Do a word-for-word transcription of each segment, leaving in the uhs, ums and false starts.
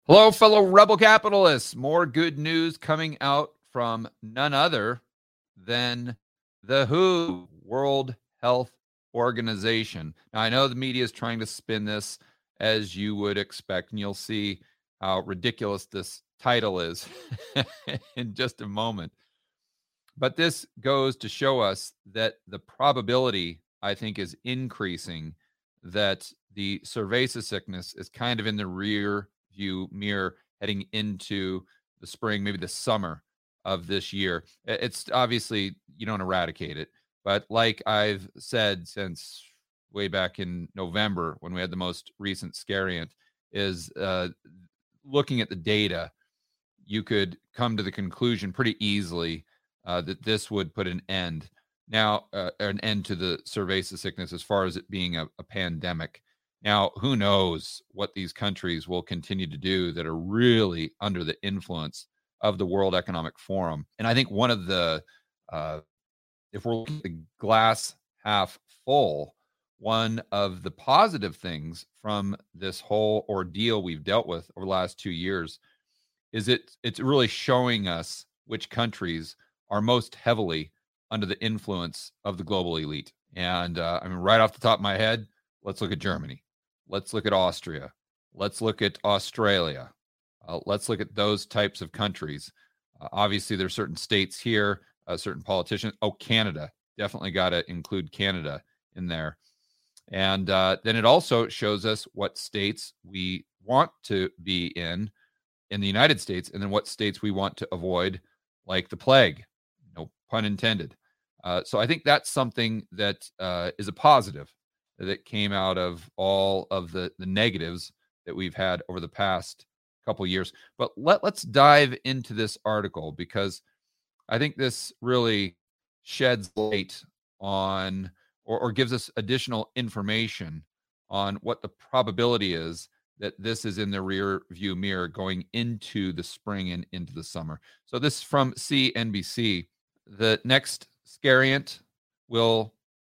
Hello, fellow rebel capitalists. More good news coming out from none other than the W H O, World Health Organization. Now, I know the media is trying to spin this as you would expect, and you'll see how ridiculous this title is in just a moment. But this goes to show us that the probability, I think, is increasing that the cerveza sickness is kind of in the rear view mirror heading into the spring, maybe the summer of this year. It's obviously, you don't eradicate it, but like I've said since way back in November when we had the most recent scariant, is uh, looking at the data, you could come to the conclusion pretty easily uh, that this would put an end now, uh, an end to the cerveza sickness as far as it being a, a pandemic. Now, who knows what these countries will continue to do that are really under the influence of the World Economic Forum. And I think one of the, uh, if we're looking at the glass half full, one of the positive things from this whole ordeal we've dealt with over the last two years is it it's really showing us which countries are most heavily under the influence of the global elite. And uh, I mean, right off the top of my head, let's look at Germany. Let's look at Austria. Let's look at Australia. Uh, let's look at those types of countries. Uh, obviously, there's certain states here, uh, certain politicians. Oh, Canada. Definitely got to include Canada in there. And uh, then it also shows us what states we want to be in, in the United States, and then what states we want to avoid, like the plague. No pun intended. Uh, so I think that's something that uh, is a positive that came out of all of the, the negatives that we've had over the past couple years. But let, let's dive into this article, because I think this really sheds light on or, or gives us additional information on what the probability is that this is in the rear view mirror going into the spring and into the summer. So this is from C N B C. The next scariant will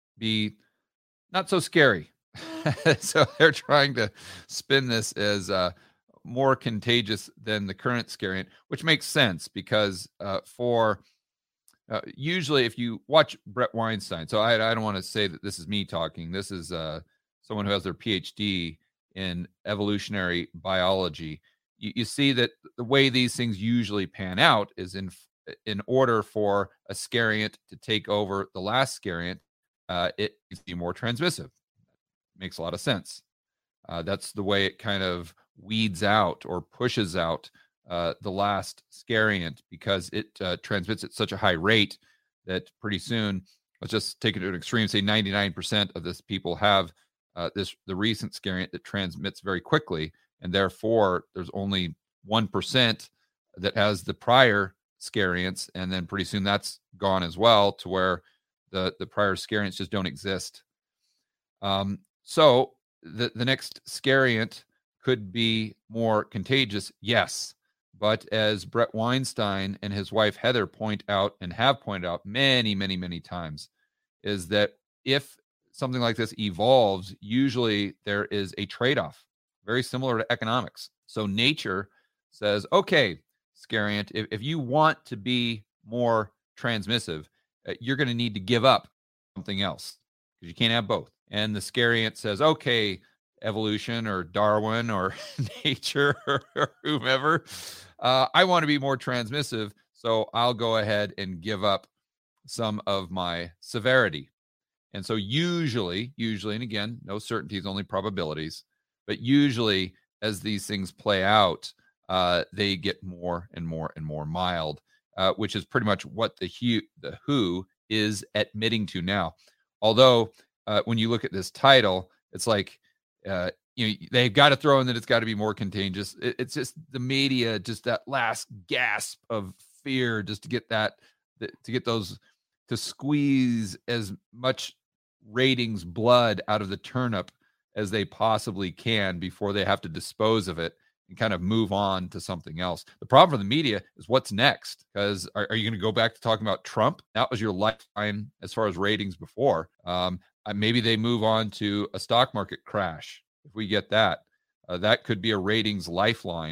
be not so scary. So they're trying to spin this as uh, more contagious than the current scariant, which makes sense because uh, for uh, usually if you watch Brett Weinstein, so I, I don't want to say that this is me talking. This is uh, someone who has their P H D in evolutionary biology. You, you see that the way these things usually pan out is in in order for a scariant to take over the last scariant, uh, it needs to be more transmissive. Makes a lot of sense. Uh, that's the way it kind of weeds out or pushes out uh, the last scariant, because it uh, transmits at such a high rate that pretty soon, let's just take it to an extreme, say ninety-nine percent of this people have uh, this the recent scariant that transmits very quickly, and therefore there's only one percent that has the prior scariants, and then pretty soon that's gone as well, to where the the prior scariants just don't exist. Um, so the the next scariant could be more contagious, yes, but as Brett Weinstein and his wife Heather point out, and have pointed out many, many, many times, is that if something like this evolves, usually there is a trade-off, very similar to economics. So nature says, okay, scariant, if, if you want to be more transmissive, uh, you're going to need to give up something else, because you can't have both. And the scariant says, okay, evolution or Darwin or nature or, or whomever, uh, I want to be more transmissive, so I'll go ahead and give up some of my severity. And so usually, usually, and again, no certainties, only probabilities, but usually as these things play out, uh, they get more and more and more mild, uh, which is pretty much what the, hu- the W H O is admitting to now. Although, uh, when you look at this title, it's like, uh, you know, they've got to throw in that it's got to be more contagious. It, it's just the media, just that last gasp of fear, just to get that, to get those, to squeeze as much ratings blood out of the turnip as they possibly can before they have to dispose of it and kind of move on to something else. The problem for the media is what's next, because are, are you going to go back to talking about Trump? That was your lifeline as far as ratings before. Um, maybe they move on to a stock market crash. If we get that, uh, that could be a ratings lifeline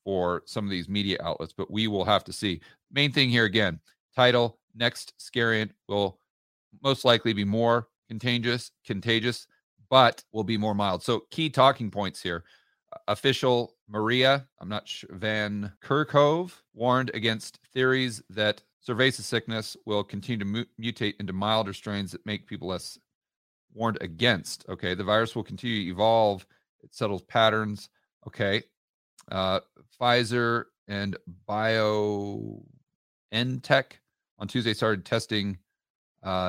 for some of these media outlets, but we will have to see. Main thing here again, title, next scariant will most likely be more contagious, contagious, but will be more mild. So key talking points here. Official Maria, I'm not sure, Van Kerkhove warned against theories that cerveza sickness will continue to mu- mutate into milder strains that make people less warned against. Okay, the virus will continue to evolve. It settles patterns. Okay, uh, Pfizer and BioNTech on Tuesday started testing uh,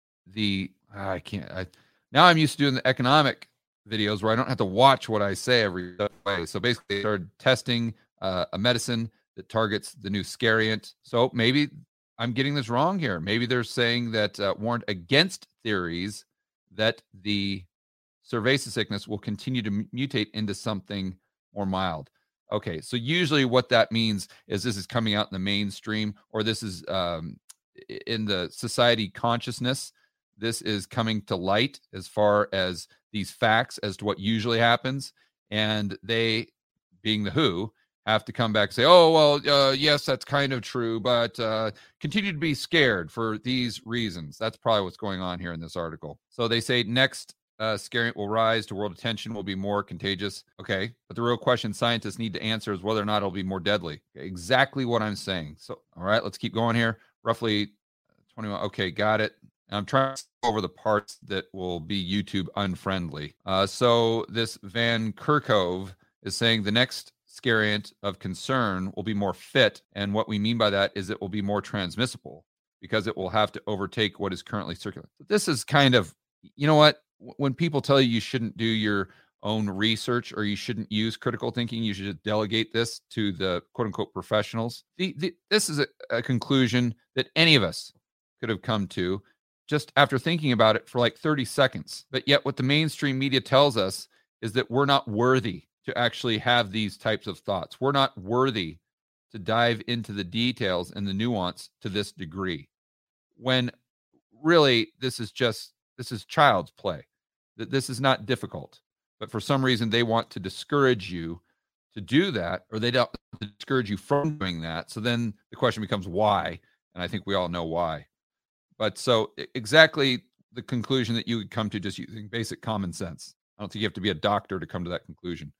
the. I can't. I now I'm used to doing the economic videos where I don't have to watch what I say every way. So basically, they started testing uh, a medicine that targets the new scariant. So maybe I'm getting this wrong here. Maybe they're saying that uh, warned against theories that the cerveza sickness will continue to mutate into something more mild. Okay, so usually what that means is this is coming out in the mainstream, or this is um, in the society consciousness. This is coming to light as far as these facts as to what usually happens. And they, being the W H O, have to come back and say, oh, well, uh, yes, that's kind of true, but uh, continue to be scared for these reasons. That's probably what's going on here in this article. So they say next uh, scariant will rise to world attention, will be more contagious. Okay, but the real question scientists need to answer is whether or not it'll be more deadly. Okay, exactly what I'm saying. So, all right, let's keep going here. Roughly twenty-one. Okay, got it. I'm trying to go over the parts that will be YouTube unfriendly. Uh, so this Van Kerkhove is saying the next scariant of concern will be more fit. And what we mean by that is it will be more transmissible because it will have to overtake what is currently circulating. This is kind of, you know what? When people tell you you shouldn't do your own research or you shouldn't use critical thinking, you should just delegate this to the quote unquote professionals. The, the, this is a, a conclusion that any of us could have come to just after thinking about it for like thirty seconds. But yet what the mainstream media tells us is that we're not worthy to actually have these types of thoughts. We're not worthy to dive into the details and the nuance to this degree. When really this is just, this is child's play. That this is not difficult. But for some reason they want to discourage you to do that, or they don't discourage you from doing that. So then the question becomes why? And I think we all know why. But so exactly the conclusion that you would come to just using basic common sense. I don't think you have to be a doctor to come to that conclusion.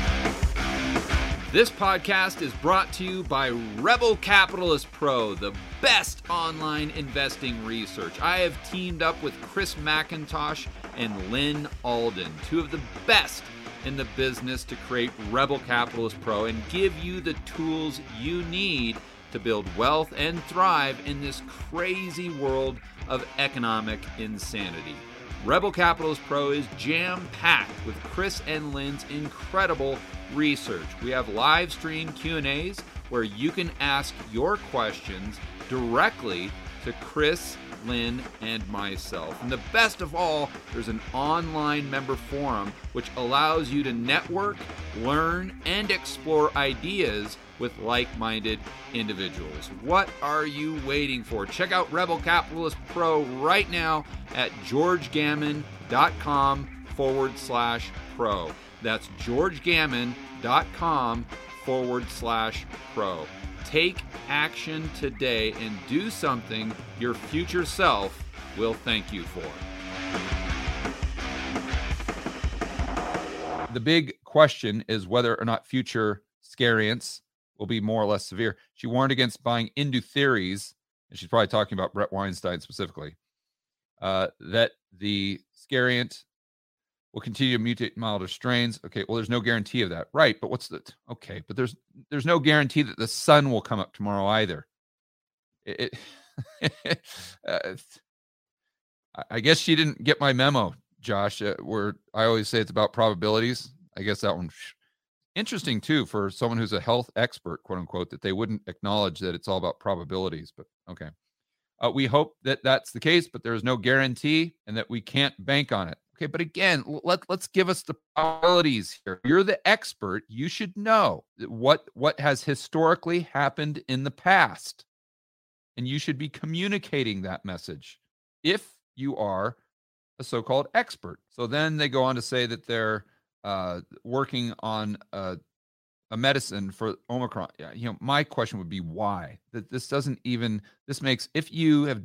This podcast is brought to you by Rebel Capitalist Pro, the best online investing research. I have teamed up with Chris McIntosh and Lynn Alden, two of the best in the business, to create Rebel Capitalist Pro and give you the tools you need to build wealth and thrive in this crazy world of economic insanity. Rebel Capitalist Pro is jam-packed with Chris and Lynn's incredible research. We have live stream Q and A's where you can ask your questions directly to Chris, Lynn, and myself. And the best of all, there's an online member forum which allows you to network, learn, and explore ideas with like-minded individuals. What are you waiting for? Check out Rebel Capitalist Pro right now at georgegammon.com forward slash pro. That's georgegammon.com forward slash pro. Take action today and do something your future self will thank you for. The big question is whether or not future scariants will be more or less severe. She warned against buying into theories, and she's probably talking about Brett Weinstein specifically, uh, that the scariant will continue to mutate milder strains. Okay, well, there's no guarantee of that. Right, but what's the... Okay, but there's there's no guarantee that the sun will come up tomorrow either. It, it uh, I guess she didn't get my memo, Josh, uh, where I always say it's about probabilities. I guess that one... Interesting, too, for someone who's a health expert, quote unquote, that they wouldn't acknowledge that it's all about probabilities. But okay. Uh, we hope that that's the case, but there's no guarantee and that we can't bank on it. Okay, but again, let, let's give us the probabilities here. You're the expert. You should know what, what has historically happened in the past. And you should be communicating that message if you are a so-called expert. So then they go on to say that they're uh, working on a a medicine for Omicron. Yeah, you know, my question would be why? That this doesn't even, this makes, if you have,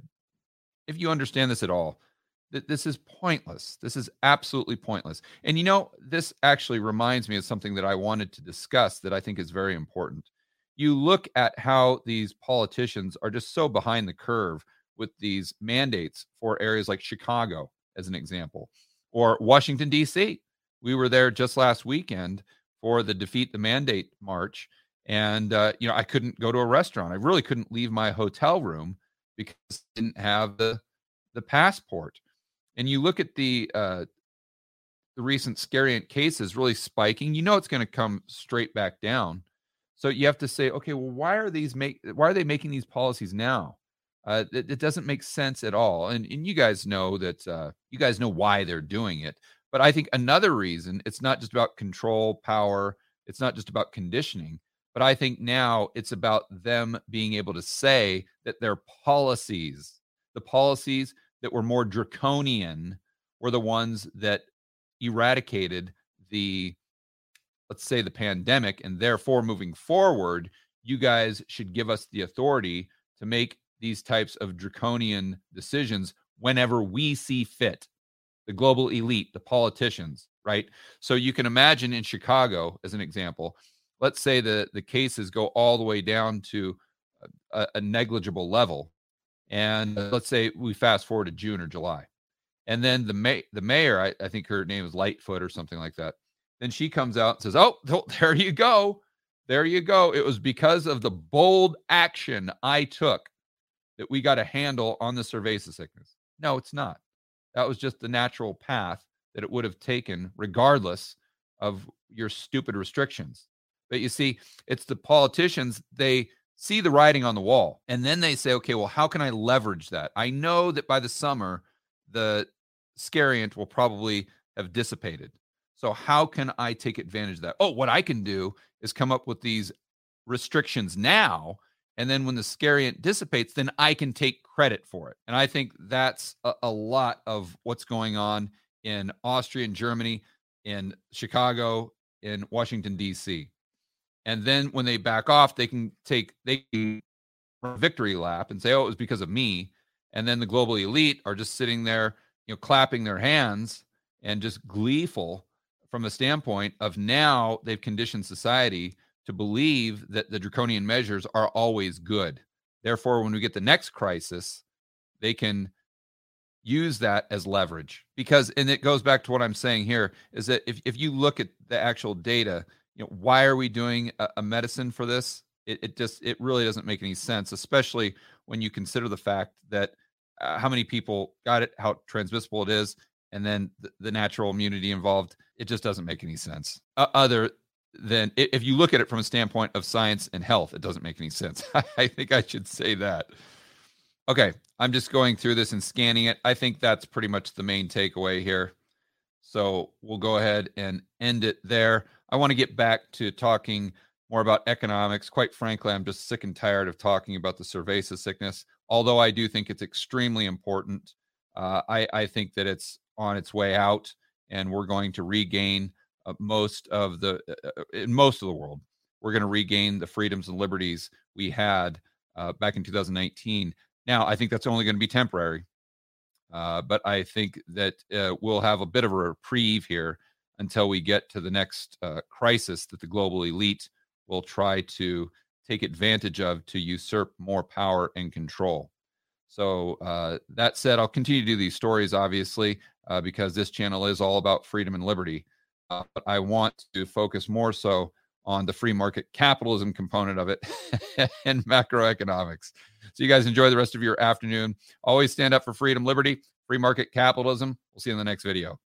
if you understand this at all, that this is pointless. This is absolutely pointless. And you know, this actually reminds me of something that I wanted to discuss that I think is very important. You look at how these politicians are just so behind the curve with these mandates for areas like Chicago, as an example, or Washington, D C. We were there just last weekend for the Defeat the Mandate March. And, uh, you know, I couldn't go to a restaurant. I really couldn't leave my hotel room because I didn't have the, the passport. And you look at the uh, the recent scariant cases really spiking, you know it's going to come straight back down. So you have to say, okay, well, why are these make why are they making these policies now? Uh, it, it doesn't make sense at all. And and you guys know that uh, you guys know why they're doing it. But I think another reason, it's not just about control, power, it's not just about conditioning, but I think now it's about them being able to say that their policies, the policies that were more draconian, were the ones that eradicated the, let's say, the pandemic, and therefore moving forward, you guys should give us the authority to make these types of draconian decisions whenever we see fit. The global elite, the politicians, right? So you can imagine in Chicago, as an example, let's say the, the cases go all the way down to a, a negligible level. And uh, let's say we fast forward to June or July. And then the ma- the mayor, I, I think her name is Lightfoot or something like that. Then she comes out and says, oh, there you go. There you go. It was because of the bold action I took that we got a handle on the cerveza sickness. No, it's not. That was just the natural path that it would have taken regardless of your stupid restrictions. But you see, it's the politicians, they see the writing on the wall, and then they say, okay, well, how can I leverage that? I know that by the summer, the scariant will probably have dissipated. So how can I take advantage of that? Oh, what I can do is come up with these restrictions now, and then when the scariant dissipates, then I can take credit for it. And I think that's a, a lot of what's going on in Austria and Germany, in Chicago, in Washington, D C. And then when they back off, they can take they can run a victory lap and say, oh, it was because of me. And then the global elite are just sitting there, you know, clapping their hands and just gleeful from a standpoint of now they've conditioned society to believe that the draconian measures are always good. Therefore, when we get the next crisis, they can use that as leverage. Because, and it goes back to what I'm saying here, is that if, if you look at the actual data, you know, why are we doing a, a medicine for this? It, it just, it really doesn't make any sense, especially when you consider the fact that uh, how many people got it, how transmissible it is, and then the, the natural immunity involved. It just doesn't make any sense. Uh, other than if you look at it from a standpoint of science and health, it doesn't make any sense. I think I should say that. Okay, I'm just going through this and scanning it. I think that's pretty much the main takeaway here. So we'll go ahead and end it there. I want to get back to talking more about economics. Quite frankly, I'm just sick and tired of talking about the cerveza sickness, although I do think it's extremely important. Uh, I, I think that it's on its way out, and we're going to regain uh, most of the, uh, in most of the world, we're going to regain the freedoms and liberties we had uh, back in two thousand nineteen. Now, I think that's only going to be temporary, uh, but I think that uh, we'll have a bit of a reprieve here until we get to the next uh, crisis that the global elite will try to take advantage of to usurp more power and control. So uh, that said, I'll continue to do these stories, obviously, uh, because this channel is all about freedom and liberty. Uh, but I want to focus more so on the free market capitalism component of it and macroeconomics. So you guys enjoy the rest of your afternoon. Always stand up for freedom, liberty, free market capitalism. We'll see you in the next video.